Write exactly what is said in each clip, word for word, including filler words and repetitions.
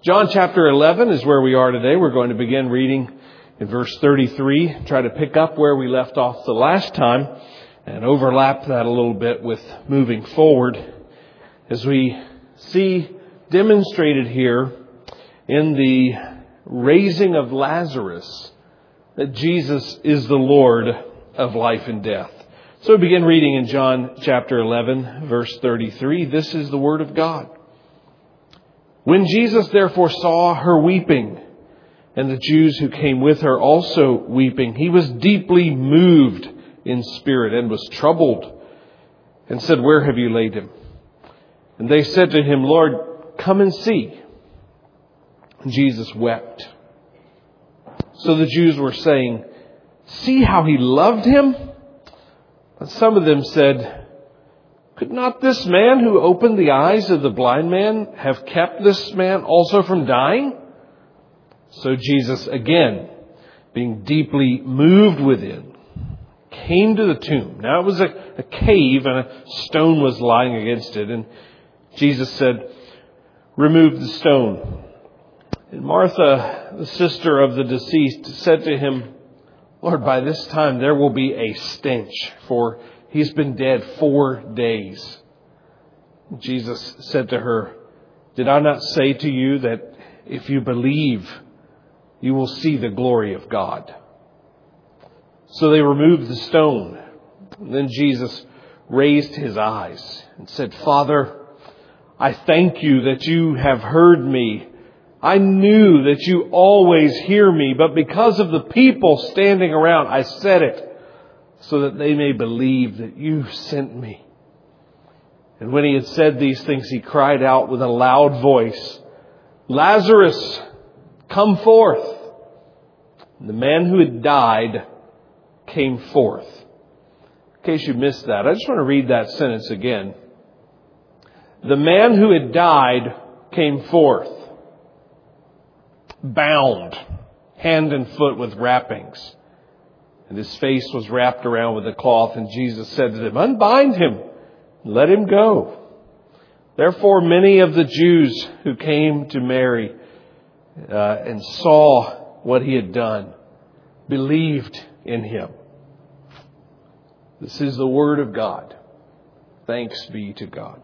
John chapter eleven is where we are today. We're going to begin reading in verse thirty-three, try to pick up where we left off the last time and overlap that a little bit with moving forward as we see demonstrated here in the raising of Lazarus that Jesus is the Lord of life and death. So we begin reading in John chapter eleven, verse thirty-three. This is the word of God. When Jesus therefore saw her weeping, and the Jews who came with her also weeping, he was deeply moved in spirit and was troubled, and said, "Where have you laid him?" And they said to him, "Lord, come and see." And Jesus wept. So the Jews were saying, "See how he loved him?" But some of them said, "Could not this man who opened the eyes of the blind man have kept this man also from dying?" So Jesus, again, being deeply moved within, came to the tomb. Now it was a, a cave and a stone was lying against it. And Jesus said, "Remove the stone." And Martha, the sister of the deceased, said to him, "Lord, by this time there will be a stench, for he's been dead four days." Jesus said to her, "Did I not say to you that if you believe, you will see the glory of God?" So they removed the stone. And then Jesus raised his eyes and said, "Father, I thank you that you have heard me. I knew that you always hear me, but because of the people standing around, I said it, so that they may believe that you sent me." And when he had said these things, he cried out with a loud voice, "Lazarus, come forth." And the man who had died came forth. In case you missed that, I just want to read that sentence again. The man who had died came forth, bound, hand and foot with wrappings. And his face was wrapped around with a cloth. And Jesus said to them, "Unbind him, and let him go." Therefore many of the Jews who came to Mary uh, and saw what he had done believed in him. This is the word of God. Thanks be to God.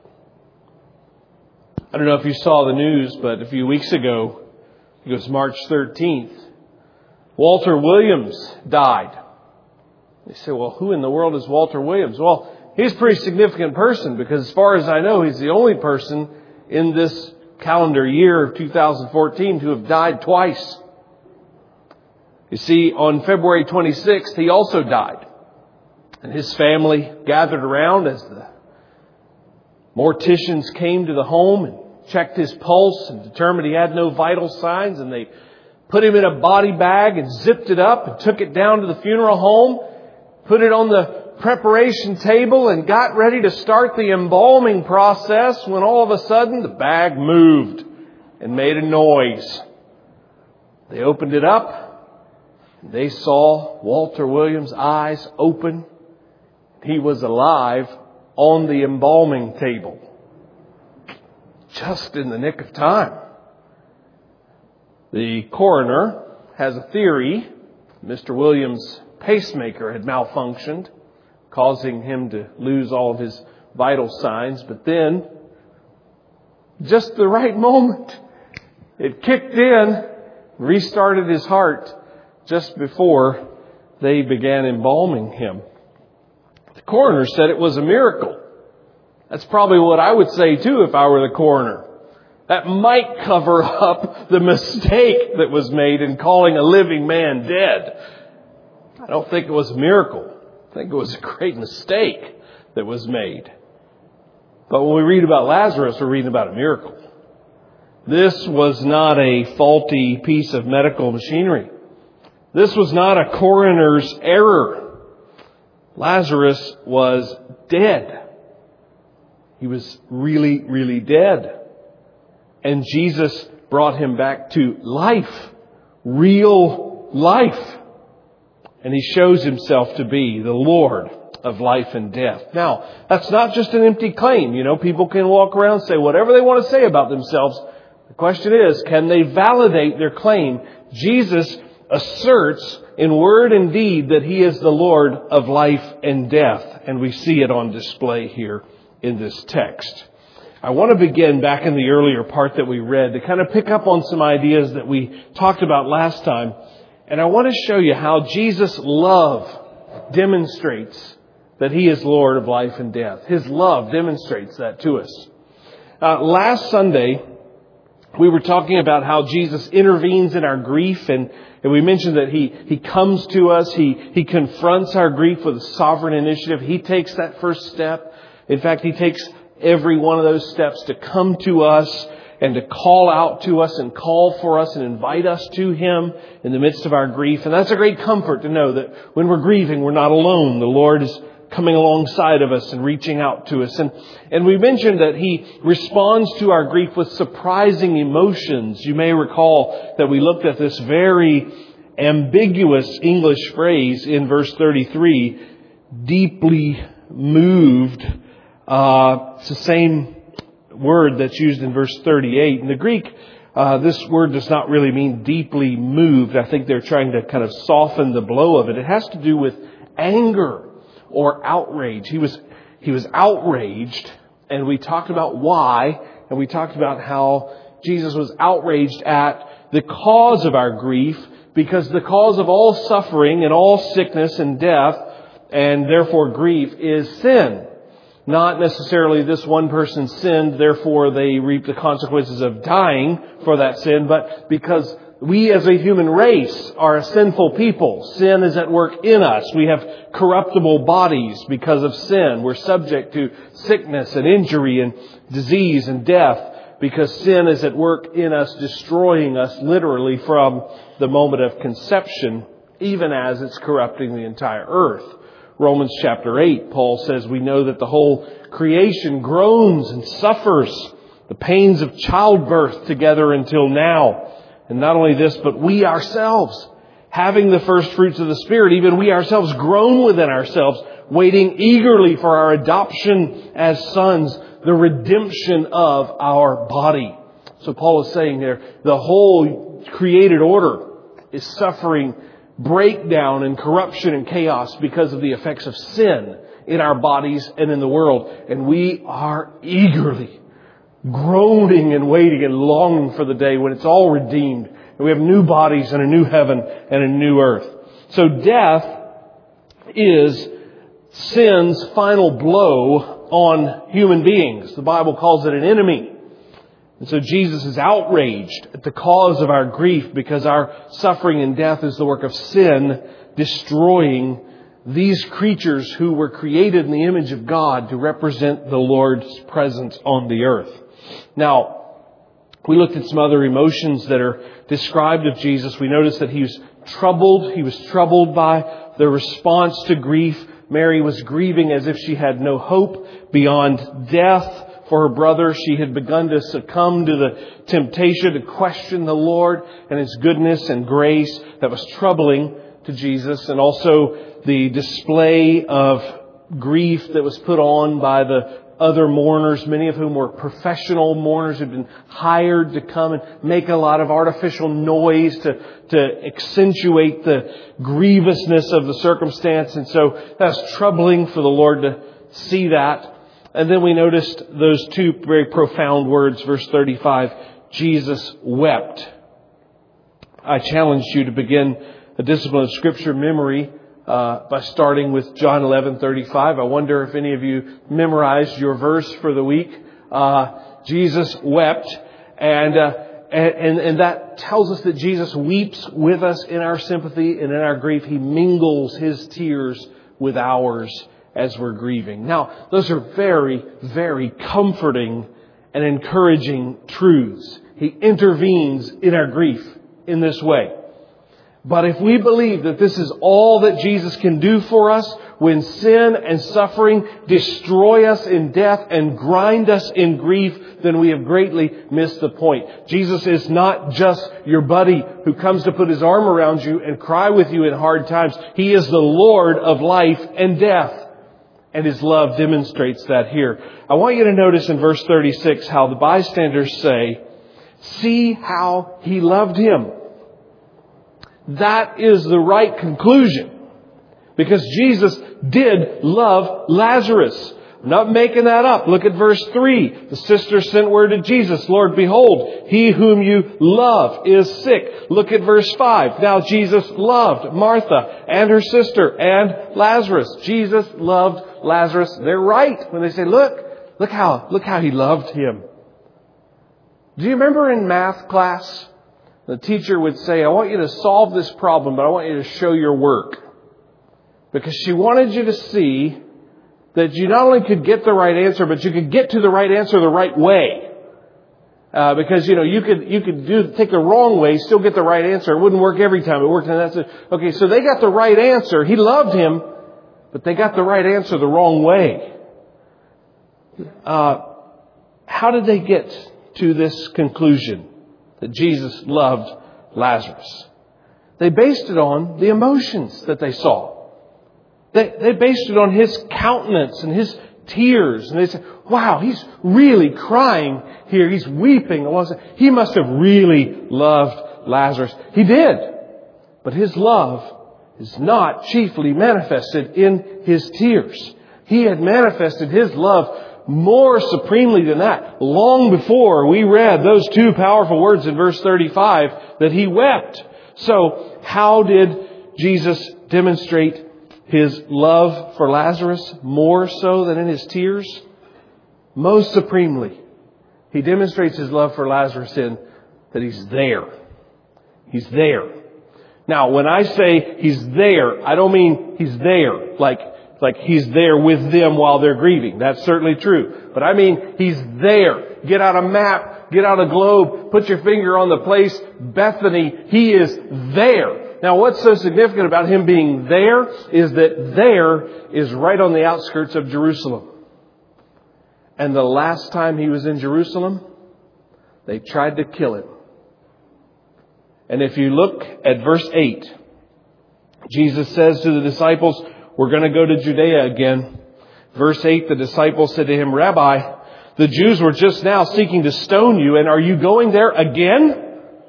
I don't know if you saw the news, but a few weeks ago, it was March thirteenth, Walter Williams died. They say, "Well, who in the world is Walter Williams?" Well, he's a pretty significant person because as far as I know, he's the only person in this calendar year of two thousand fourteen to have died twice. You see, on February twenty-sixth, he also died. And his family gathered around as the morticians came to the home and checked his pulse and determined he had no vital signs. And they put him in a body bag and zipped it up and took it down to the funeral home, put it on the preparation table and got ready to start the embalming process when all of a sudden the bag moved and made a noise. They opened it up. They saw Walter Williams' eyes open. He was alive on the embalming table. Just in the nick of time. The coroner has a theory. Mister Williams' pacemaker had malfunctioned, causing him to lose all of his vital signs. But then, just the right moment, it kicked in, restarted his heart just before they began embalming him. The coroner said it was a miracle. That's probably what I would say too if I were the coroner. That might cover up the mistake that was made in calling a living man dead. I don't think it was a miracle. I think it was a great mistake that was made. But when we read about Lazarus, we're reading about a miracle. This was not a faulty piece of medical machinery. This was not a coroner's error. Lazarus was dead. He was really, really dead. And Jesus brought him back to life. Real life. And he shows himself to be the Lord of life and death. Now, that's not just an empty claim. You know, people can walk around and say whatever they want to say about themselves. The question is, can they validate their claim? Jesus asserts in word and deed that He is the Lord of life and death. And we see it on display here in this text. I want to begin back in the earlier part that we read to kind of pick up on some ideas that we talked about last time. And I want to show you how Jesus' love demonstrates that He is Lord of life and death. His love demonstrates that to us. Uh, last Sunday, we were talking about how Jesus intervenes in our grief, and, and we mentioned that He, He comes to us, He, He confronts our grief with a sovereign initiative. He takes that first step. In fact, He takes every one of those steps to come to us and to call out to us and call for us and invite us to Him in the midst of our grief. And that's a great comfort to know that when we're grieving, we're not alone. The Lord is coming alongside of us and reaching out to us. And, and we mentioned that He responds to our grief with surprising emotions. You may recall that we looked at this very ambiguous English phrase in verse thirty-three, deeply moved. Uh, it's the same word that's used in verse thirty-eight. In the Greek, uh, this word does not really mean deeply moved. I think they're trying to kind of soften the blow of it. It has to do with anger or outrage. He was, he was outraged, and we talked about why, and we talked about how Jesus was outraged at the cause of our grief, because the cause of all suffering and all sickness and death, and therefore grief, is sin. Not necessarily this one person sinned, therefore they reap the consequences of dying for that sin, but because we as a human race are a sinful people. Sin is at work in us. We have corruptible bodies because of sin. We're subject to sickness and injury and disease and death because sin is at work in us, destroying us literally from the moment of conception, even as it's corrupting the entire earth. Romans chapter eight, Paul says, we know that the whole creation groans and suffers the pains of childbirth together until now. And not only this, but we ourselves, having the first fruits of the Spirit, even we ourselves groan within ourselves, waiting eagerly for our adoption as sons, the redemption of our body. So Paul is saying there, the whole created order is suffering breakdown and corruption and chaos because of the effects of sin in our bodies and in the world. And we are eagerly groaning and waiting and longing for the day when it's all redeemed and we have new bodies and a new heaven and a new earth. So death is sin's final blow on human beings. The Bible calls it an enemy. And so Jesus is outraged at the cause of our grief because our suffering and death is the work of sin, destroying these creatures who were created in the image of God to represent the Lord's presence on the earth. Now, we looked at some other emotions that are described of Jesus. We noticed that He was troubled. He was troubled by the response to grief. Mary was grieving as if she had no hope beyond death for her brother. She had begun to succumb to the temptation to question the Lord and His goodness and grace that was troubling to Jesus. And also the display of grief that was put on by the other mourners, many of whom were professional mourners who'd been hired to come and make a lot of artificial noise to, to accentuate the grievousness of the circumstance. And so that's troubling for the Lord to see that. And then we noticed those two very profound words, verse thirty-five, Jesus wept. I challenged you to begin a discipline of Scripture memory Uh, by starting with John eleven thirty-five. I wonder if any of you memorized your verse for the week. Uh, Jesus wept, and, uh, and and that tells us that Jesus weeps with us in our sympathy and in our grief. He mingles His tears with ours as we're grieving. Now, those are very, very comforting and encouraging truths. He intervenes in our grief in this way. But if we believe that this is all that Jesus can do for us, when sin and suffering destroy us in death and grind us in grief, then we have greatly missed the point. Jesus is not just your buddy who comes to put his arm around you and cry with you in hard times. He is the Lord of life and death. And His love demonstrates that here. I want you to notice in verse thirty-six how the bystanders say, See how He loved him. That is the right conclusion. Because Jesus did love Lazarus. I'm not making that up. Look at verse three. The sister sent word to Jesus, Lord, behold, he whom you love is sick. Look at verse five. Now Jesus loved Martha and her sister and Lazarus. Jesus loved Lazarus. They're right when they say, look, look how, look how He loved him. Do you remember in math class, the teacher would say, I want you to solve this problem, but I want you to show your work. Because she wanted you to see that you not only could get the right answer, but you could get to the right answer the right way. Uh, because, you know, you could, you could do, take the wrong way, still get the right answer. It wouldn't work every time. It worked, and that's it. Okay, so they got the right answer. He loved him, but they got the right answer the wrong way. Uh, how did they get to this conclusion that Jesus loved Lazarus? They based it on the emotions that they saw. They, they based it on his countenance and his tears. And they said, wow, he's really crying here. He's weeping. He must have really loved Lazarus. He did. But his love is not chiefly manifested in his tears. He had manifested his love more supremely than that. Long before we read those two powerful words in verse thirty-five that He wept. So how did Jesus demonstrate His love for Lazarus more so than in His tears? Most supremely, He demonstrates His love for Lazarus in that He's there. He's there. Now, when I say He's there, I don't mean He's there like, like He's there with them while they're grieving. That's certainly true. But I mean He's there. Get out a map, get out a globe, put your finger on the place, Bethany. He is there. Now, what's so significant about Him being there is that there is right on the outskirts of Jerusalem. And the last time He was in Jerusalem, they tried to kill Him. And if you look at verse eight, Jesus says to the disciples, we're going to go to Judea again. Verse eight, the disciples said to Him, Rabbi, the Jews were just now seeking to stone you, and are you going there again?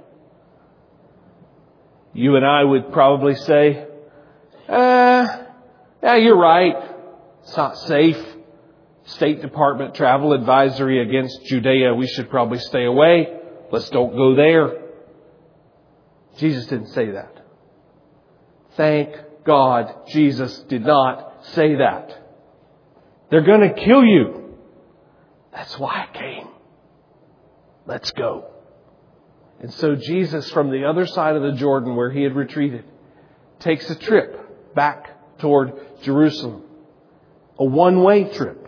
You and I would probably say, uh, yeah, you're right. It's not safe. State Department travel advisory against Judea. We should probably stay away. Let's don't go there. Jesus didn't say that. Thank God Jesus did not say that. They're going to kill you. That's why I came. Let's go. And so Jesus, from the other side of the Jordan where He had retreated, takes a trip back toward Jerusalem. A one-way trip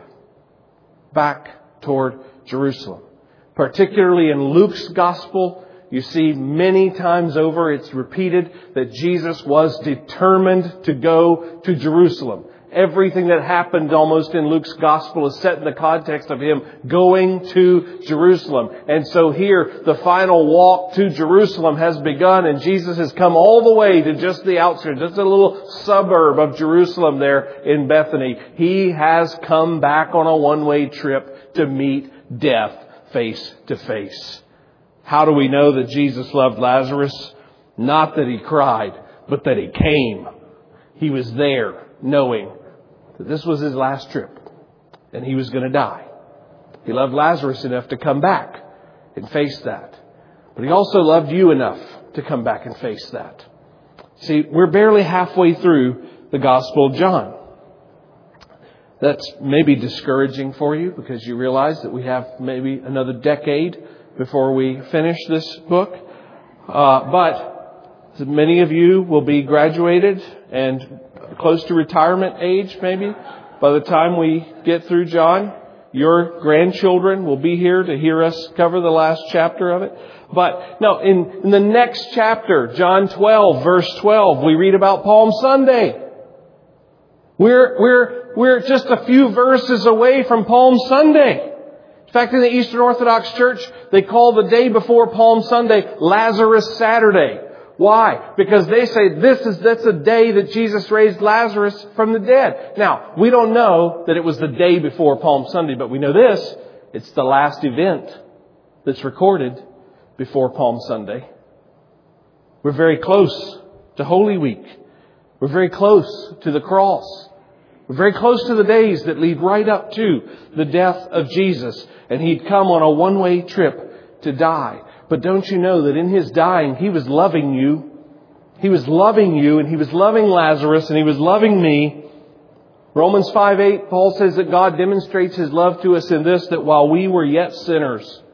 back toward Jerusalem. Particularly in Luke's Gospel, you see many times over it's repeated that Jesus was determined to go to Jerusalem. Everything that happened almost in Luke's Gospel is set in the context of Him going to Jerusalem. And so here, the final walk to Jerusalem has begun, and Jesus has come all the way to just the outskirts, just a little suburb of Jerusalem there in Bethany. He has come back on a one-way trip to meet death face to face. How do we know that Jesus loved Lazarus? Not that He cried, but that He came. He was there knowing that this was His last trip and He was going to die. He loved Lazarus enough to come back and face that. But He also loved you enough to come back and face that. See, we're barely halfway through the Gospel of John. That's maybe discouraging for you because you realize that we have maybe another decade before we finish this book. Uh, but many of you will be graduated and close to retirement age, maybe. By the time we get through John, your grandchildren will be here to hear us cover the last chapter of it. But no, in, in the next chapter, John twelve, verse twelve, we read about Palm Sunday. We're, we're, we're just a few verses away from Palm Sunday. In fact, in the Eastern Orthodox Church, they call the day before Palm Sunday Lazarus Saturday. Why? Because they say this is that's the day that Jesus raised Lazarus from the dead. Now, we don't know that it was the day before Palm Sunday, but we know this. It's the last event that's recorded before Palm Sunday. We're very close to Holy Week. We're very close to the cross. We're very close to the days that lead right up to the death of Jesus. And He'd come on a one-way trip to die. But don't you know that in His dying, He was loving you. He was loving you, and He was loving Lazarus, and He was loving me. Romans five eight, Paul says that God demonstrates His love to us in this, that while we were yet sinners,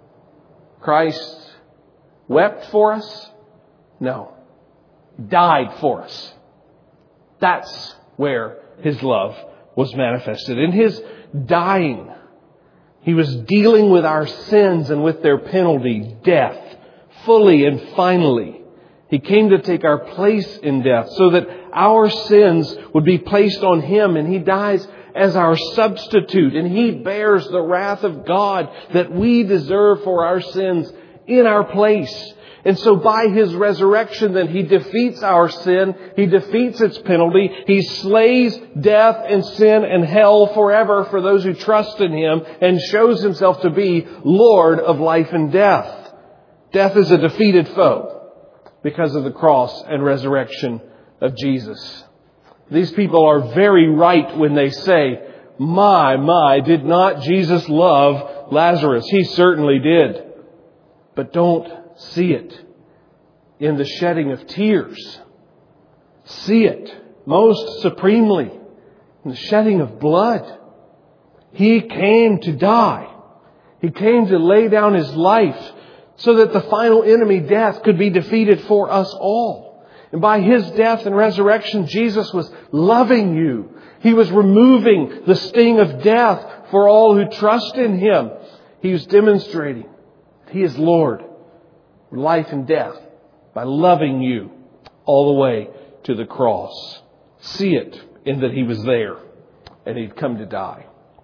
Christ wept for us? No. Died for us. That's where His love was manifested. In His dying, He was dealing with our sins and with their penalty, death, fully and finally. He came to take our place in death so that our sins would be placed on Him, and He dies as our substitute, and He bears the wrath of God that we deserve for our sins in our place. And so by His resurrection, then He defeats our sin. He defeats its penalty. He slays death and sin and hell forever for those who trust in Him, and shows Himself to be Lord of life and death. Death is a defeated foe because of the cross and resurrection of Jesus. These people are very right when they say, my, my, did not Jesus love Lazarus? He certainly did. But don't see it in the shedding of tears. See it most supremely in the shedding of blood. He came to die. He came to lay down His life so that the final enemy, death, could be defeated for us all. And by His death and resurrection, Jesus was loving you. He was removing the sting of death for all who trust in Him. He was demonstrating that He is Lord of life and death by loving you all the way to the cross. See it in that He was there and He'd come to die.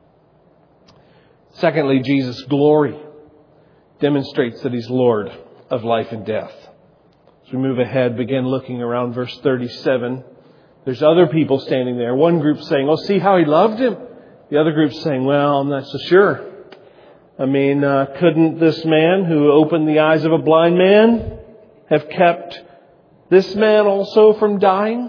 Secondly, Jesus' glory demonstrates that He's Lord of life and death. As we move ahead, begin looking around verse thirty-seven. There's other people standing there. One group saying, oh, see how He loved him. The other group saying, well, I'm not so sure. I mean, uh, couldn't this man who opened the eyes of a blind man have kept this man also from dying?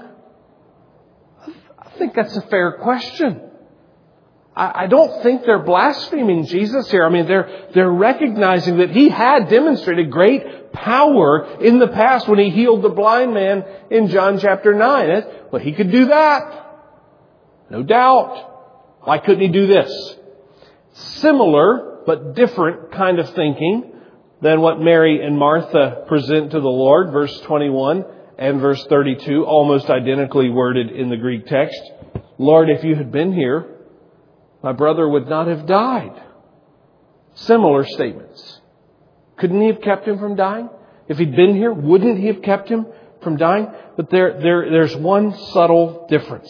I think that's a fair question. I don't think they're blaspheming Jesus here. I mean, they're, they're recognizing that He had demonstrated great power in the past when He healed the blind man in John chapter nine. Well, He could do that. No doubt. Why couldn't He do this? Similar, but different kind of thinking than what Mary and Martha present to the Lord. Verse twenty-one and verse thirty-two, almost identically worded in the Greek text. Lord, if You had been here, my brother would not have died. Similar statements. Couldn't He have kept him from dying? If He'd been here, wouldn't He have kept him from dying? But there, there, there's one subtle difference.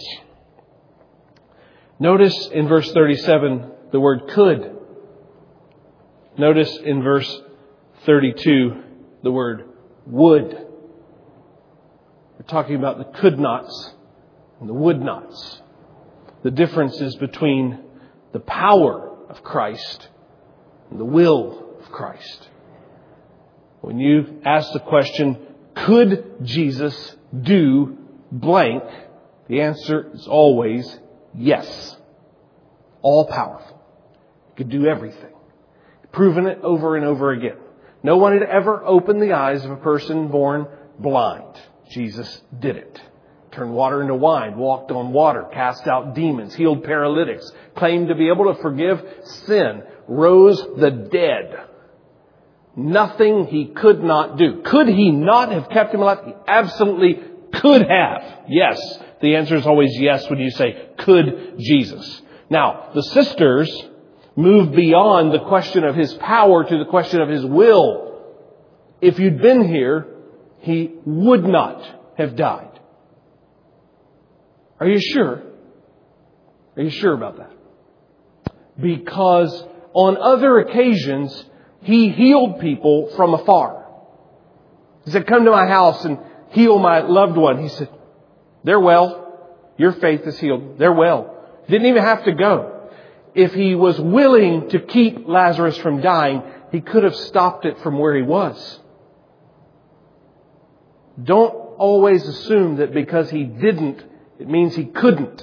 Notice in verse thirty-seven the word could. Notice in verse thirty-two the word would. We're talking about the could nots and the would nots. The difference is between the power of Christ and the will of Christ. When you ask the question, could Jesus do blank? The answer is always yes. All powerful. He could do everything. Proven it over and over again. No one had ever opened the eyes of a person born blind. Jesus did it. Turned water into wine, walked on water, cast out demons, healed paralytics, claimed to be able to forgive sin, rose the dead. Nothing He could not do. Could He not have kept him alive? He absolutely could have. Yes. The answer is always yes when you say, could Jesus? Now, the sisters move beyond the question of His power to the question of His will. If you'd been here, He would not have died. Are you sure? Are you sure about that? Because on other occasions, He healed people from afar. He said, come to my house and heal my loved one. He said, they're well. Your faith is healed. They're well. Didn't even have to go. If He was willing to keep Lazarus from dying, He could have stopped it from where he was. Don't always assume that because he didn't, it means he couldn't.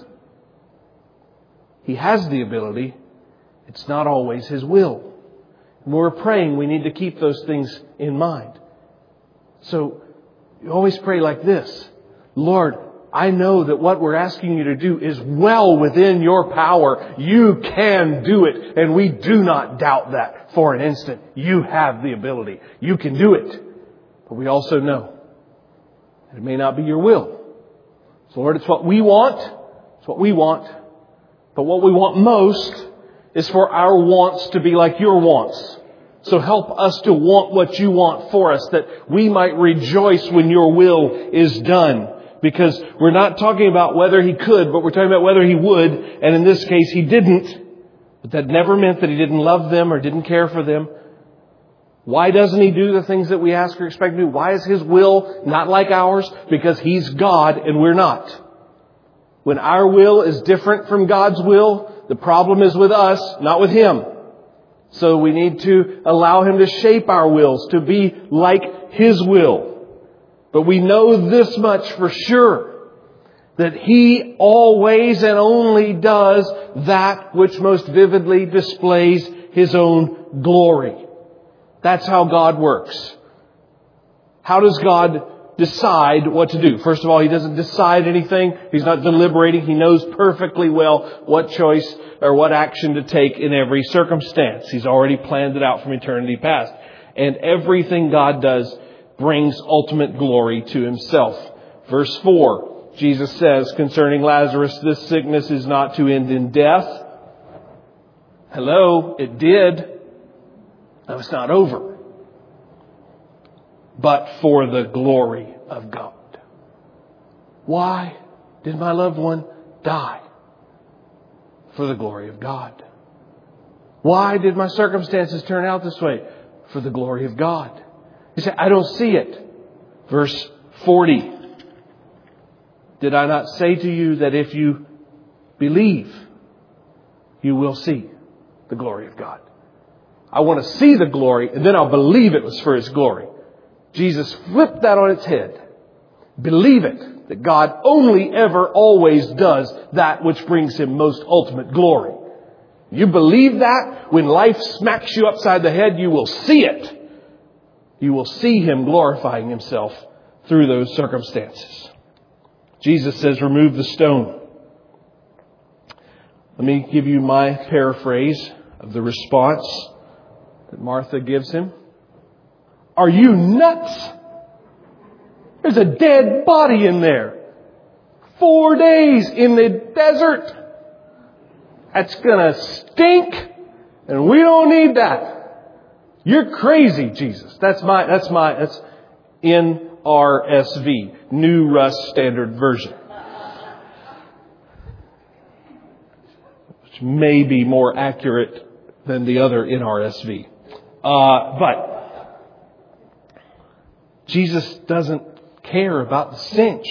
He has the ability. It's not always his will. When we're praying, we need to keep those things in mind. So you always pray like this. Lord, I know that what we're asking you to do is well within your power. You can do it. And we do not doubt that for an instant. You have the ability. You can do it. But we also know that it may not be your will. So Lord, it's what we want. It's what we want. But what we want most is for our wants to be like your wants. So help us to want what you want for us, that we might rejoice when your will is done. Because we're not talking about whether he could, but we're talking about whether he would. And in this case, he didn't. But that never meant that he didn't love them or didn't care for them. Why doesn't he do the things that we ask or expect to do? Why is his will not like ours? Because he's God and we're not. When our will is different from God's will, the problem is with us, not with him. So we need to allow him to shape our wills to be like his will. But we know this much for sure, that he always and only does that which most vividly displays his own glory. That's how God works. How does God decide what to do? First of all, he doesn't decide anything. He's not deliberating. He knows perfectly well what choice or what action to take in every circumstance. He's already planned it out from eternity past. And everything God does brings ultimate glory to himself. Verse four, Jesus says concerning Lazarus, this sickness is not to end in death. Hello, it did. Now it's not over. But for the glory of God. Why did my loved one die? For the glory of God. Why did my circumstances turn out this way? For the glory of God. You say, I don't see it. Verse forty. Did I not say to you that if you believe, you will see the glory of God? I want to see the glory, and then I'll believe it was for His glory. Jesus flipped that on its head. Believe it, that God only ever always does that which brings Him most ultimate glory. You believe that, when life smacks you upside the head, you will see it. You will see Him glorifying Himself through those circumstances. Jesus says, remove the stone. Let me give you my paraphrase of the response that Martha gives Him. Are you nuts? There's a dead body in there. Four days in the desert. That's going to stink. And we don't need that. You're crazy, Jesus. That's my, that's my, that's N R S V. New Russ Standard Version. Which may be more accurate than the other N R S V. Uh, but Jesus doesn't care about the stench.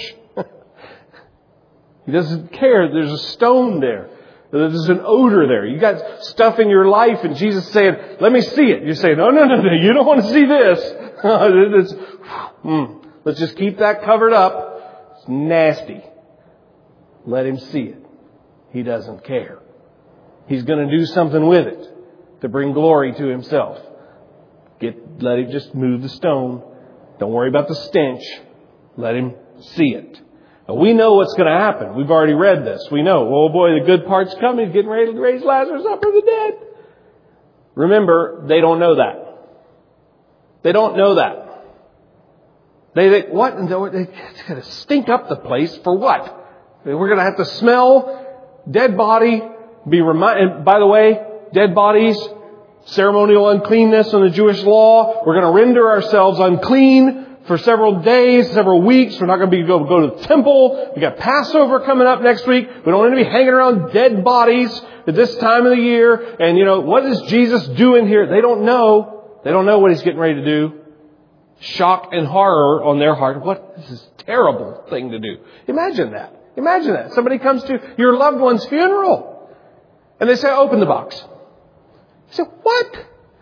He doesn't care. There's a stone there. There's an odor there. You got stuff in your life, and Jesus is saying, let me see it. You say, no, no, no, no, you don't want to see this. it's, mm, let's just keep that covered up. It's nasty. Let Him see it. He doesn't care. He's going to do something with it to bring glory to Himself. Get, let Him just move the stone. Don't worry about the stench. Let Him see it. Now, we know what's going to happen. We've already read this. We know, oh boy, the good part's coming. He's getting ready to raise Lazarus up from the dead. Remember, they don't know that. They don't know that. They think, what? It's going to stink up the place for what? We're going to have to smell dead body. Be reminded. By the way, dead bodies, ceremonial uncleanness in the Jewish law. We're going to render ourselves unclean for several days, several weeks. We're not going to be go, go to the temple. We got Passover coming up next week. We don't want to be hanging around dead bodies at this time of the year. And you know, what is Jesus doing here? They don't know. They don't know what He's getting ready to do. Shock and horror on their heart. What? This is a terrible thing to do. Imagine that. Imagine that. Somebody comes to your loved one's funeral and they say, open the box. You say, what?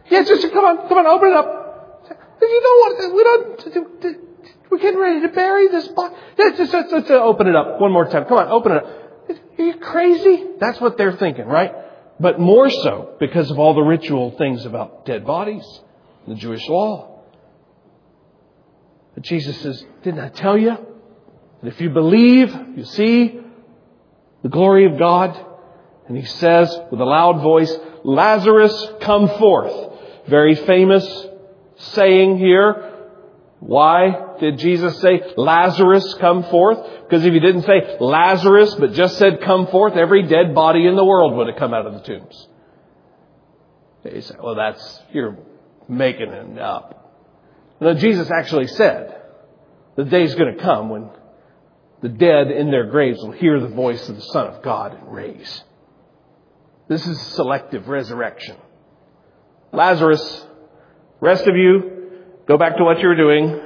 Yeah, just come on, come on, open it up. You know what? We don't. We're getting ready to bury this body. Let's just let's, let's open it up one more time. Come on, open it up. Are you crazy? That's what they're thinking, right? But more so because of all the ritual things about dead bodies, the Jewish law. But Jesus says, "Didn't I tell you that if you believe, you see the glory of God?" And He says with a loud voice, "Lazarus, come forth." Very famous saying here. Why did Jesus say, "Lazarus, come forth"? Because if He didn't say Lazarus, but just said, "Come forth," every dead body in the world would have come out of the tombs. You say, well, that's, you're making it up. No, Jesus actually said, the day's going to come when the dead in their graves will hear the voice of the Son of God and raise. This is selective resurrection. Lazarus, rest of you, go back to what you were doing.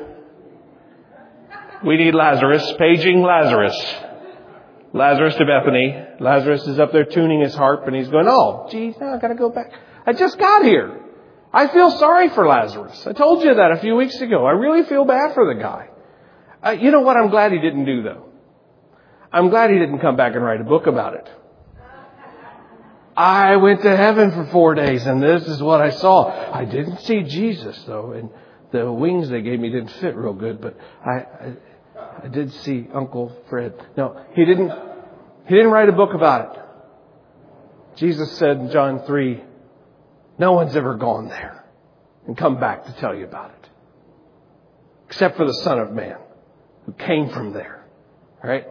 We need Lazarus. Paging Lazarus. Lazarus to Bethany. Lazarus is up there tuning his harp and he's going, "Oh, geez, now I got to go back. I just got here. I feel sorry for Lazarus. I told you that a few weeks ago. I really feel bad for the guy." Uh, you know what I'm glad he didn't do, though? I'm glad he didn't come back and write a book about it. I went to heaven for four days and this is what I saw. I didn't see Jesus, though, and the wings they gave me didn't fit real good, but I, I, I did see Uncle Fred. No, he didn't, he didn't write a book about it. Jesus said in John three, no one's ever gone there and come back to tell you about it. Except for the Son of Man who came from there. All right?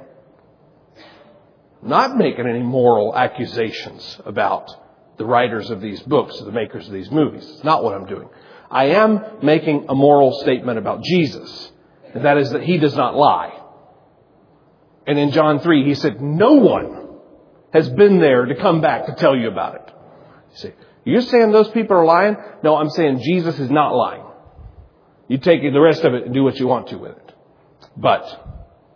Not making any moral accusations about the writers of these books, or the makers of these movies. It's not what I'm doing. I am making a moral statement about Jesus. And that is that He does not lie. And in John three, He said, no one has been there to come back to tell you about it. You say, you're saying those people are lying? No, I'm saying Jesus is not lying. You take the rest of it and do what you want to with it. But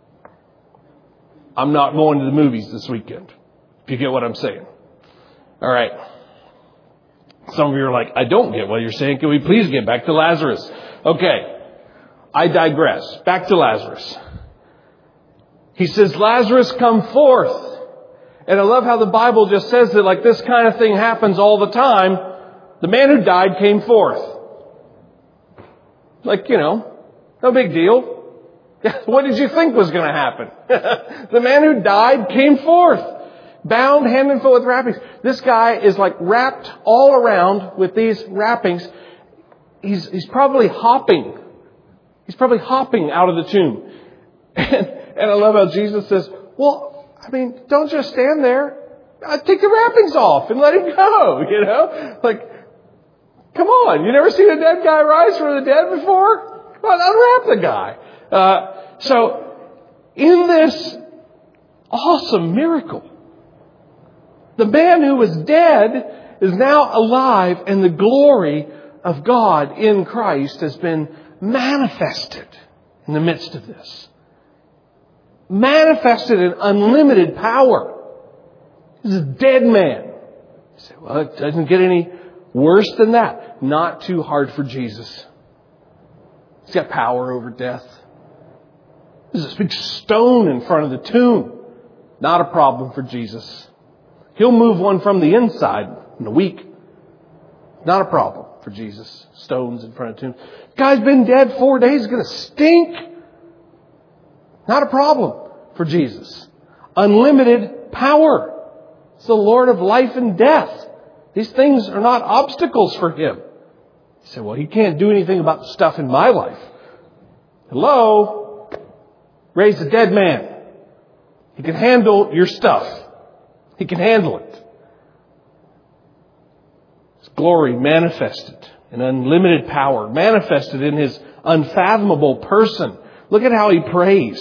I'm not going to the movies this weekend, if you get what I'm saying. All right. Some of you are like, I don't get what you're saying. Can we please get back to Lazarus? Okay. I digress. Back to Lazarus. He says, Lazarus, come forth. And I love how the Bible just says that like this kind of thing happens all the time. The man who died came forth. Like, you know, no big deal. What did you think was going to happen? The man who died came forth, bound hand and foot with wrappings. This guy is like wrapped all around with these wrappings. He's, he's probably hopping. He's probably hopping out of the tomb. And, and I love how Jesus says, well, I mean, don't just stand there. Uh, take the wrappings off and let him go, you know? Like, come on. You never seen a dead guy rise from the dead before? Come on, unwrap the guy. Uh, so, in this awesome miracle, the man who was dead is now alive, and the glory of God in Christ has been manifested in the midst of this. Manifested in unlimited power. This is a dead man. You say, well, it doesn't get any worse than that. Not too hard for Jesus. He's got power over death. There's this big stone in front of the tomb. Not a problem for Jesus. He'll move one from the inside in a week. Not a problem for Jesus. Stones in front of the tomb. The guy's been dead four days. He's going to stink. Not a problem for Jesus. Unlimited power. It's the Lord of life and death. These things are not obstacles for Him. You say, well, He can't do anything about the stuff in my life. Hello? Raise a dead man. He can handle your stuff. He can handle it. His glory manifested in unlimited power, manifested in His unfathomable person. Look at how He prays.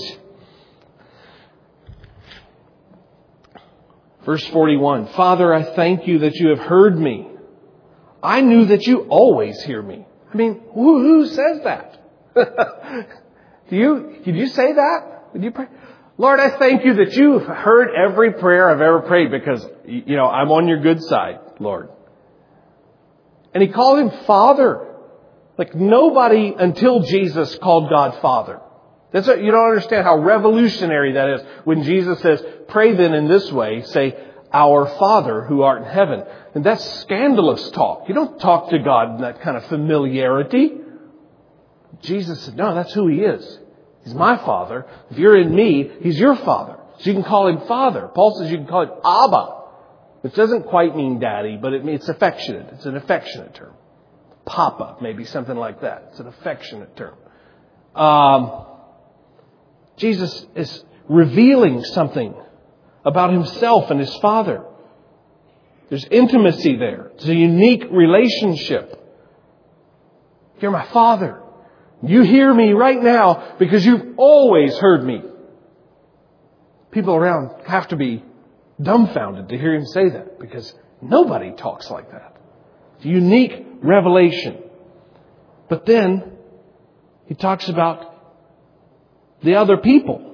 Verse forty-one, Father, I thank You that You have heard me. I knew that You always hear me. I mean, who, who says that? Do you, did you say that? Did you pray? Lord, I thank You that You've heard every prayer I've ever prayed because, you know, I'm on Your good side, Lord. And he called him Father. Like nobody until Jesus called God Father. That's what, you don't understand how revolutionary that is. When Jesus says, pray then in this way, say, our Father who art in heaven. And that's scandalous talk. You don't talk to God in that kind of familiarity. Jesus said, no, that's who He is. He's my Father. If you're in me, He's your Father. So you can call Him Father. Paul says you can call Him Abba, which doesn't quite mean daddy, but it means it's affectionate. It's an affectionate term. Papa, maybe something like that. It's an affectionate term. Um, Jesus is revealing something about Himself and His Father. There's intimacy there. It's a unique relationship. You're my Father. You hear me right now because you've always heard me. People around have to be dumbfounded to hear Him say that because nobody talks like that. It's a unique revelation. But then He talks about the other people.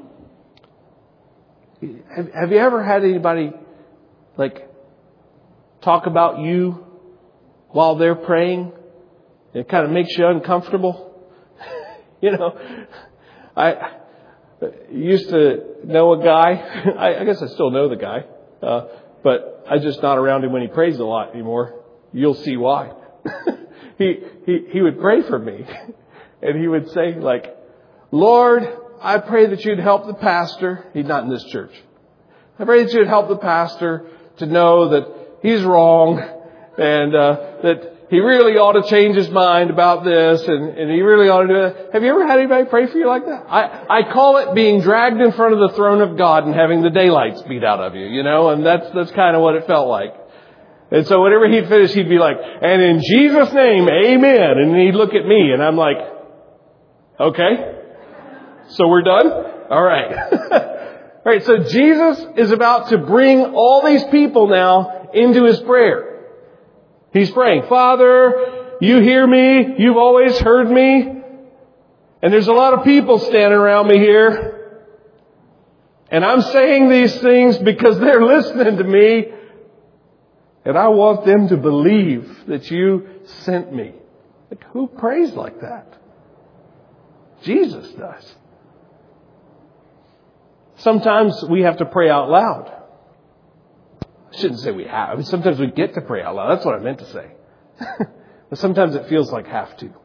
Have, have you ever had anybody like talk about you while they're praying? It kind of makes you uncomfortable. You know, I used to know a guy. I, I guess I still know the guy, uh, but I'm just not around him when he prays a lot anymore. You'll see why. he he he would pray for me, and he would say like, "Lord, I pray that You'd help the pastor." He's not in this church. I pray that You'd help the pastor to know that he's wrong and uh, that he really ought to change his mind about this, and, and he really ought to do it. Have you ever had anybody pray for you like that? I, I call it being dragged in front of the throne of God and having the daylights beat out of you, you know, and that's that's kind of what it felt like. And so whenever he'd finish, he'd be like, "And in Jesus' name, amen." And he'd look at me, and I'm like, "Okay, so we're done? All right." All right, so Jesus is about to bring all these people now into His prayer. He's praying, "Father, You hear me. You've always heard me. And there's a lot of people standing around me here. And I'm saying these things because they're listening to me. And I want them to believe that You sent me." Like, who prays like that? Jesus does. Sometimes we have to pray out loud. I shouldn't say we have. I mean, sometimes we get to pray out loud. That's what I meant to say. But sometimes it feels like have to.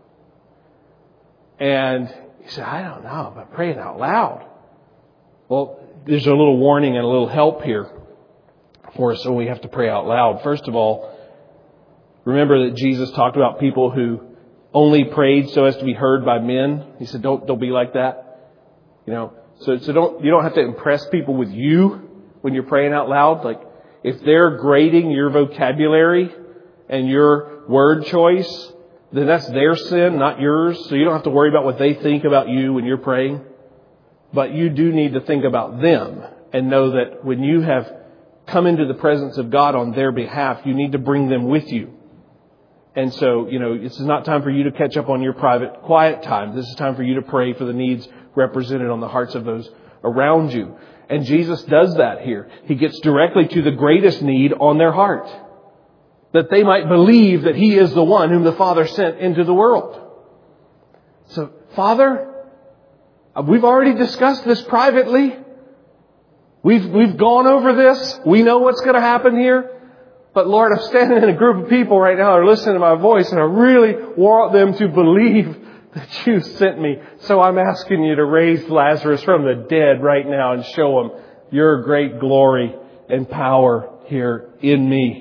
And you say, "I don't know about praying out loud." Well, there's a little warning and a little help here for us when we have to pray out loud. First of all, remember that Jesus talked about people who only prayed so as to be heard by men. He said, don't, don't be like that. You know, so, so don't, you don't have to impress people with you when you're praying out loud. Like, if they're grading your vocabulary and your word choice, then that's their sin, not yours. So you don't have to worry about what they think about you when you're praying. But you do need to think about them and know that when you have come into the presence of God on their behalf, you need to bring them with you. And so, you know, this is not time for you to catch up on your private, quiet time. This is time for you to pray for the needs represented on the hearts of those around you. And Jesus does that here. He gets directly to the greatest need on their heart. That they might believe that He is the one whom the Father sent into the world. So, Father, we've already discussed this privately. We've, we've gone over this. We know what's going to happen here. But Lord, I'm standing in a group of people right now that are listening to my voice, and I really want them to believe that You sent me. So I'm asking You to raise Lazarus from the dead right now and show them Your great glory and power here in me.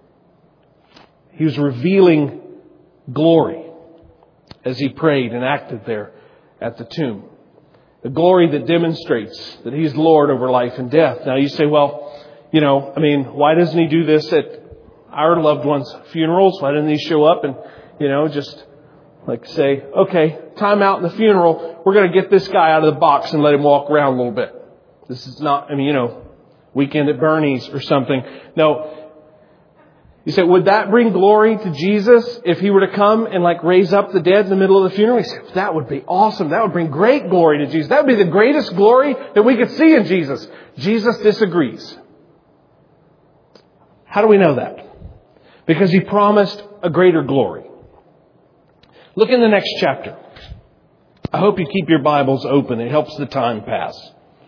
He was revealing glory as He prayed and acted there at the tomb. The glory that demonstrates that He's Lord over life and death. Now you say, well, you know, I mean, why doesn't He do this at our loved ones' funerals? Why doesn't He show up and, you know, just like say, okay, time out in the funeral. We're going to get this guy out of the box and let him walk around a little bit. This is not, I mean, you know, Weekend at Bernie's or something. No. You say, would that bring glory to Jesus if He were to come and like raise up the dead in the middle of the funeral? He said, that would be awesome. That would bring great glory to Jesus. That would be the greatest glory that we could see in Jesus. Jesus disagrees. How do we know that? Because He promised a greater glory. Look in the next chapter. I hope you keep your Bibles open. It helps the time pass.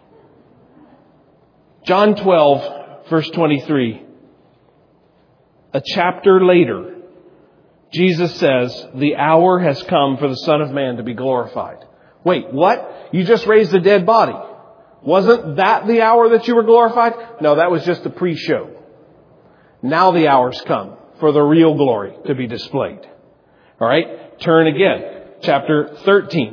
John twelve, verse twenty-three. A chapter later, Jesus says, the hour has come for the Son of Man to be glorified. Wait, what? You just raised a dead body. Wasn't that the hour that you were glorified? No, that was just the pre-show. Now the hour's come for the real glory to be displayed. All right, turn again. Chapter thirteen.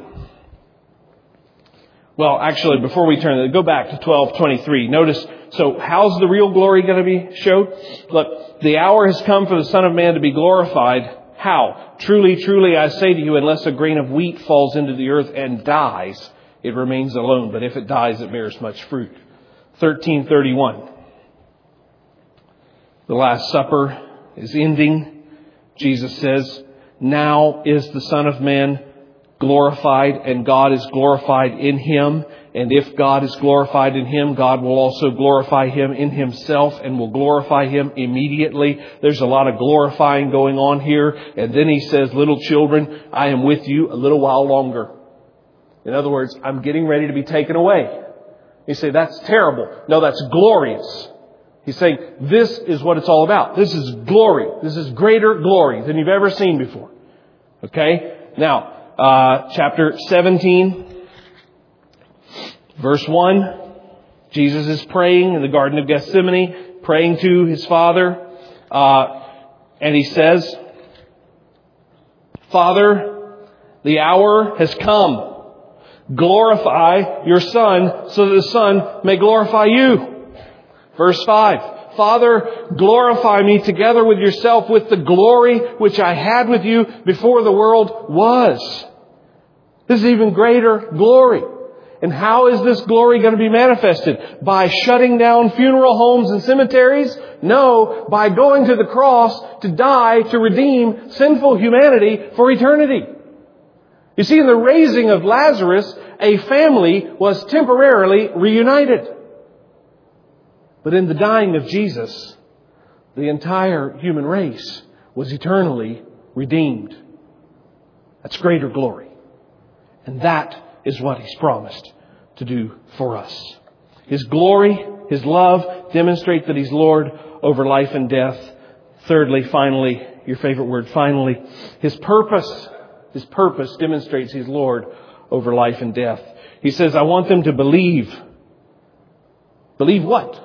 Well, actually, before we turn, go back to twelve twenty-three. Notice, so how's the real glory going to be showed? Look, the hour has come for the Son of Man to be glorified. How? Truly, truly, I say to you, unless a grain of wheat falls into the earth and dies, it remains alone. But if it dies, it bears much fruit. thirteen thirty-one. The Last Supper is ending. Jesus says, now is the Son of Man glorified, and God is glorified in Him. And if God is glorified in Him, God will also glorify Him in Himself and will glorify Him immediately. There's a lot of glorifying going on here. And then He says, little children, I am with you a little while longer. In other words, I'm getting ready to be taken away. You say, that's terrible. No, that's glorious. He's saying, this is what it's all about. This is glory. This is greater glory than you've ever seen before. Okay? Now, uh, chapter seventeen, verse one. Jesus is praying in the Garden of Gethsemane, praying to His Father. Uh, and He says, Father, the hour has come. Glorify your Son so that the Son may glorify you. Verse five, Father, glorify me together with yourself with the glory which I had with you before the world was. This is even greater glory. And how is this glory going to be manifested? By shutting down funeral homes and cemeteries? No, by going to the cross to die to redeem sinful humanity for eternity. You see, in the raising of Lazarus, a family was temporarily reunited. But in the dying of Jesus, the entire human race was eternally redeemed. That's greater glory. And that is what He's promised to do for us. His glory, His love demonstrate that He's Lord over life and death. Thirdly, finally, your favorite word, finally, His purpose. His purpose demonstrates He's Lord over life and death. He says, I want them to believe. Believe what?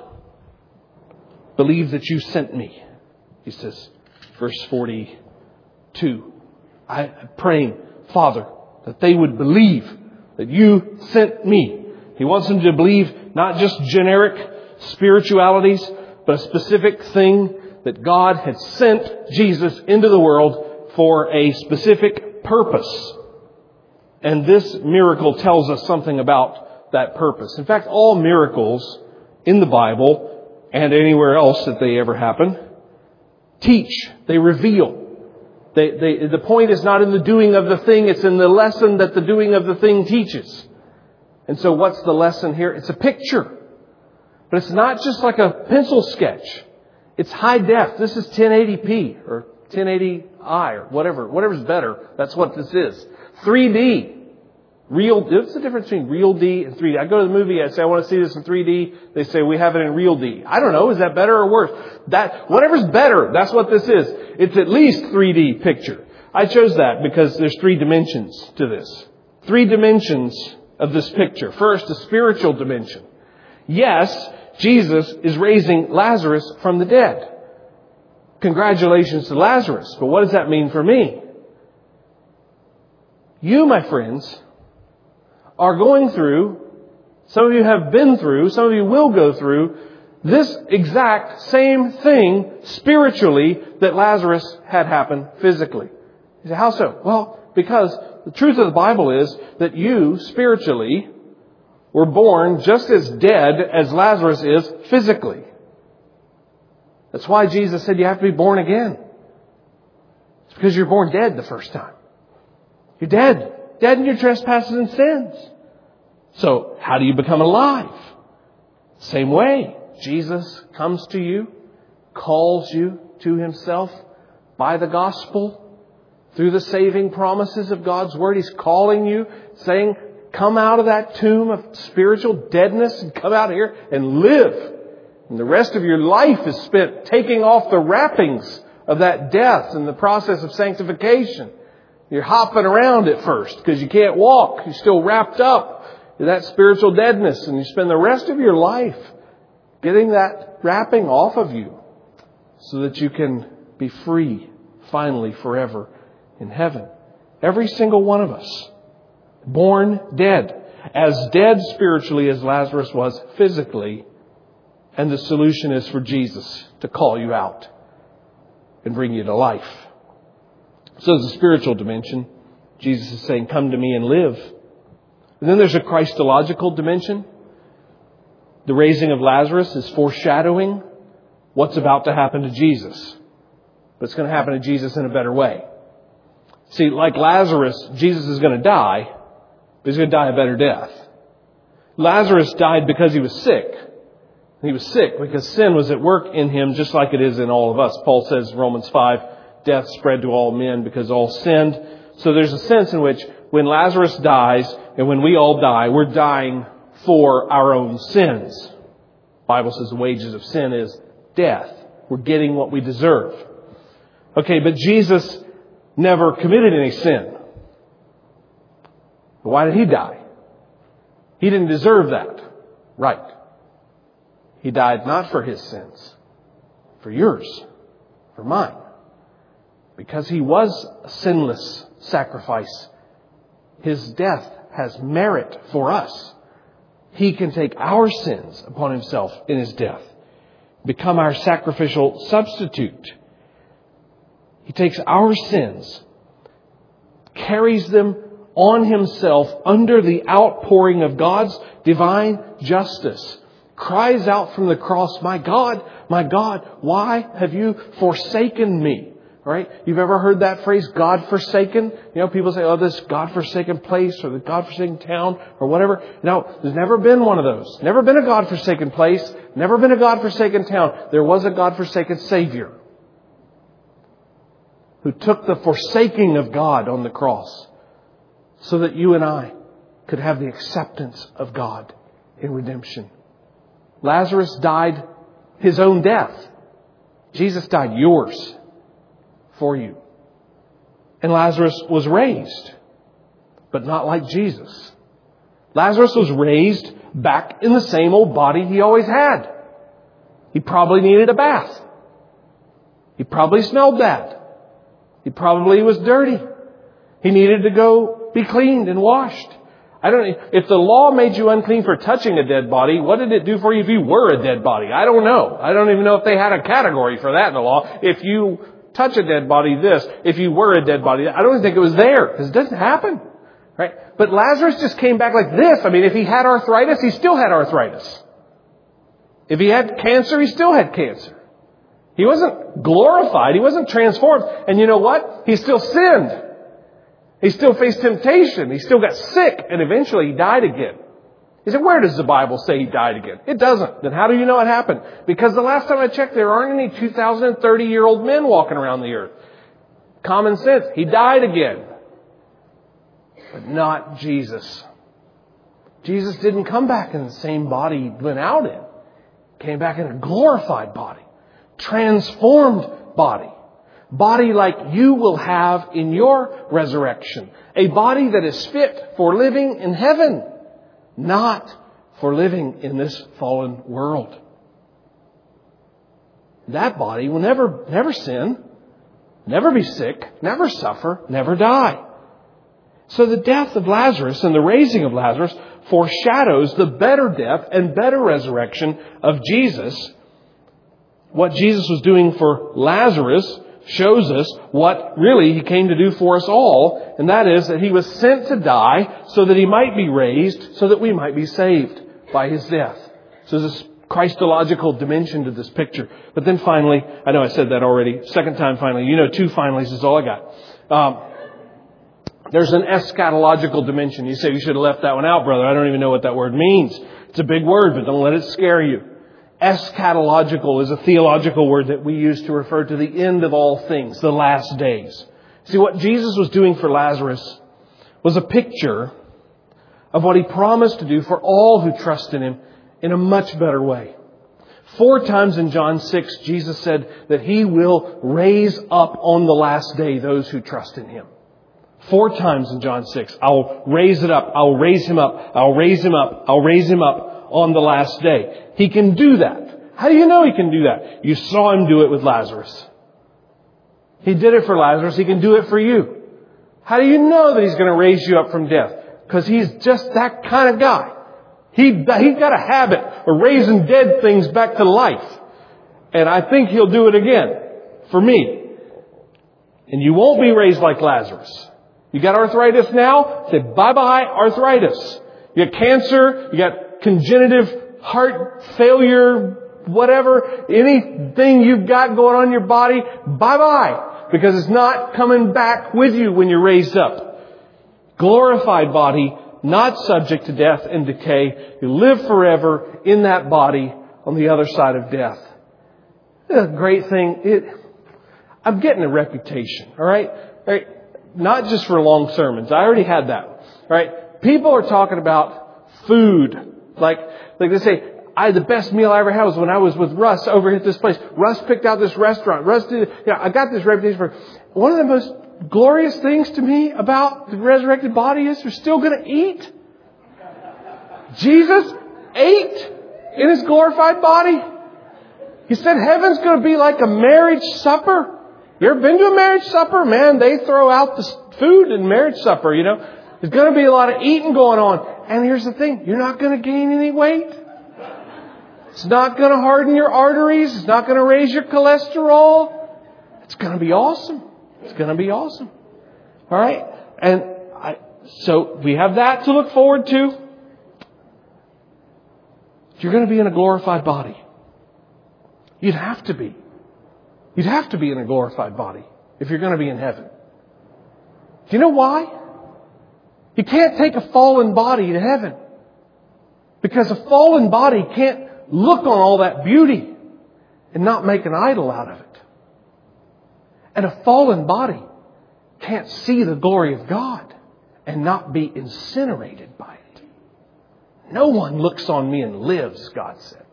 Believe that you sent me. He says, verse forty-two. I am praying, Father, that they would believe that you sent me. He wants them to believe not just generic spiritualities, but a specific thing that God had sent Jesus into the world for a specific purpose. And this miracle tells us something about that purpose. In fact, all miracles in the Bible and anywhere else that they ever happen teach, they reveal. They, they, the point is not in the doing of the thing, it's in the lesson that the doing of the thing teaches. And so what's the lesson here? It's a picture. But it's not just like a pencil sketch. It's high def. This is ten eighty p or ten eighty i or whatever. Whatever's better. That's what this is. three D. Real, what's the difference between real D and three D? I go to the movie, I say, I want to see this in three D. They say, we have it in real D. I don't know, is that better or worse? That, whatever's better, that's what this is. It's at least three D picture. I chose that because there's three dimensions to this. Three dimensions of this picture. First, a spiritual dimension. Yes, Jesus is raising Lazarus from the dead. Congratulations to Lazarus. But what does that mean for me? You, my friends, are going through, some of you have been through, some of you will go through, this exact same thing spiritually that Lazarus had happen physically. You say, how so? Well, because the truth of the Bible is that you, spiritually, were born just as dead as Lazarus is physically. That's why Jesus said you have to be born again. It's because you're born dead the first time. You're dead. Dead in your trespasses and sins. So, how do you become alive? Same way. Jesus comes to you, calls you to Himself by the gospel, through the saving promises of God's Word. He's calling you, saying, come out of that tomb of spiritual deadness and come out here and live. And the rest of your life is spent taking off the wrappings of that death and the process of sanctification. You're hopping around at first because you can't walk. You're still wrapped up in that spiritual deadness. And you spend the rest of your life getting that wrapping off of you so that you can be free finally forever in heaven. Every single one of us born dead. As dead spiritually as Lazarus was physically. And the solution is for Jesus to call you out and bring you to life. So there's a spiritual dimension. Jesus is saying, come to me and live. And then there's a Christological dimension. The raising of Lazarus is foreshadowing what's about to happen to Jesus. But it's going to happen to Jesus in a better way. See, like Lazarus, Jesus is going to die, but he's going to die a better death. Lazarus died because he was sick. He was sick because sin was at work in him just like it is in all of us. Paul says in Romans five, death spread to all men because all sinned. So there's a sense in which when Lazarus dies and when we all die, we're dying for our own sins. The Bible says the wages of sin is death. We're getting what we deserve. Okay, but Jesus never committed any sin. Why did he die? He didn't deserve that. Right. He died not for his sins, for yours, for mine. Because he was a sinless sacrifice. His death has merit for us. He can take our sins upon himself in his death. Become our sacrificial substitute. He takes our sins, carries them on himself under the outpouring of God's divine justice. Cries out from the cross, my God, my God, why have you forsaken me? All right? You've ever heard that phrase, God forsaken? You know, people say, oh, this God forsaken place or the God forsaken town or whatever. No, there's never been one of those. Never been a God forsaken place. Never been a God forsaken town. There was a God forsaken Savior who took the forsaking of God on the cross so that you and I could have the acceptance of God in redemption. Lazarus died his own death. Jesus died yours for you. And Lazarus was raised, but not like Jesus. Lazarus was raised back in the same old body he always had. He probably needed a bath. He probably smelled bad. He probably was dirty. He needed to go be cleaned and washed. I don't. If the law made you unclean for touching a dead body, what did it do for you if you were a dead body? I don't know. I don't even know if they had a category for that in the law. If you touch a dead body, this. If you were a dead body, I don't even think it was there because it doesn't happen, right? But Lazarus just came back like this. I mean, if he had arthritis, he still had arthritis. If he had cancer, he still had cancer. He wasn't glorified. He wasn't transformed. And you know what? He still sinned. He still faced temptation. He still got sick. And eventually he died again. You say, where does the Bible say he died again? It doesn't. Then how do you know it happened? Because the last time I checked, there aren't any two thousand thirty year old men walking around the earth. Common sense. He died again. But not Jesus. Jesus didn't come back in the same body he went out in. He came back in a glorified body. Transformed body. Body like you will have in your resurrection. A body that is fit for living in heaven. Not for living in this fallen world. That body will never, never sin. Never be sick. Never suffer. Never die. So the death of Lazarus and the raising of Lazarus foreshadows the better death and better resurrection of Jesus. What Jesus was doing for Lazarus shows us what really he came to do for us all. And that is that he was sent to die so that he might be raised, so that we might be saved by his death. So there's this Christological dimension to this picture. But then finally, I know I said that already. Second time finally. You know, two finallys is all I got. Um, there's an eschatological dimension. You say you should have left that one out, brother. I don't even know what that word means. It's a big word, but don't let it scare you. Eschatological is a theological word that we use to refer to the end of all things, the last days. See, what Jesus was doing for Lazarus was a picture of what He promised to do for all who trust in Him in a much better way. Four times in John six, Jesus said that He will raise up on the last day those who trust in Him. Four times in John six. I'll raise it up. I'll raise Him up. I'll raise Him up. I'll raise Him up on the last day. He can do that. How do you know He can do that? You saw Him do it with Lazarus. He did it for Lazarus. He can do it for you. How do you know that He's going to raise you up from death? Because He's just that kind of guy. He, he's got a habit of raising dead things back to life. And I think He'll do it again for me. And you won't be raised like Lazarus. You got arthritis now? Say bye-bye arthritis. You got cancer. You got congenitive heart failure, whatever. Anything you've got going on in your body, bye-bye. Because it's not coming back with you when you're raised up. Glorified body, not subject to death and decay. You live forever in that body on the other side of death. It's a great thing. It, I'm getting a reputation, all right? All right? Not just for long sermons. I already had that. All right? People are talking about food. Like, like they say, I had the best meal I ever had was when I was with Russ over at this place. Russ picked out this restaurant. Russ did, you know, I got this reputation for one of the most glorious things to me about the resurrected body is we're still going to eat. Jesus ate in His glorified body. He said heaven's going to be like a marriage supper. You ever been to a marriage supper? Man, they throw out the food in marriage supper, you know. There's going to be a lot of eating going on. And here's the thing. You're not going to gain any weight. It's not going to harden your arteries. It's not going to raise your cholesterol. It's going to be awesome. It's going to be awesome. All right? And I, so we have that to look forward to. You're going to be in a glorified body. You'd have to be. You'd have to be in a glorified body if you're going to be in heaven. Do you know why? You can't take a fallen body to heaven. Because a fallen body can't look on all that beauty and not make an idol out of it. And a fallen body can't see the glory of God and not be incinerated by it. No one looks on me and lives, God said.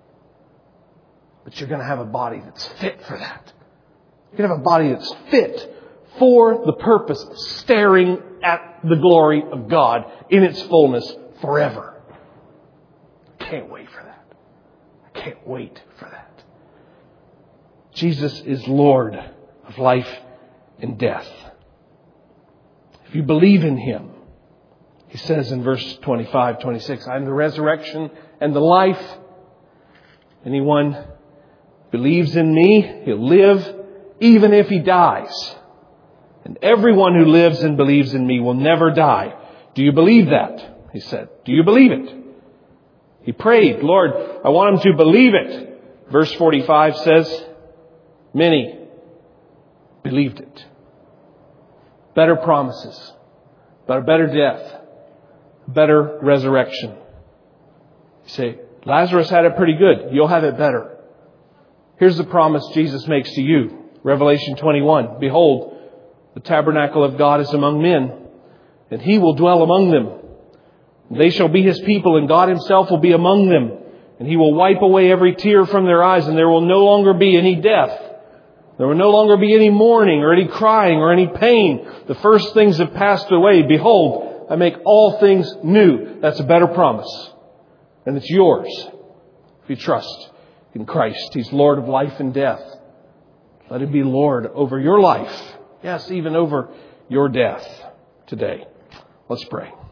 But you're going to have a body that's fit for that. You're going to have a body that's fit for the purpose of staring at the glory of God in its fullness forever. I can't wait for that. I can't wait for that. Jesus is Lord of life and death. If you believe in Him, He says in verse twenty-five, twenty-six, I am the resurrection and the life. Anyone believes in me, he'll live even if he dies. And everyone who lives and believes in me will never die. Do you believe that? He said. Do you believe it? He prayed, Lord, I want him to believe it. Verse forty-five says, many believed it. Better promises, but a better death, better resurrection. You say, Lazarus had it pretty good. You'll have it better. Here's the promise Jesus makes to you. Revelation twenty-one. Behold, the tabernacle of God is among men, and He will dwell among them. They shall be His people, and God Himself will be among them. And He will wipe away every tear from their eyes, and there will no longer be any death. There will no longer be any mourning or any crying or any pain. The first things have passed away. Behold, I make all things new. That's a better promise. And it's yours if you trust in Christ. He's Lord of life and death. Let Him be Lord over your life. Yes, even over your death today. Let's pray.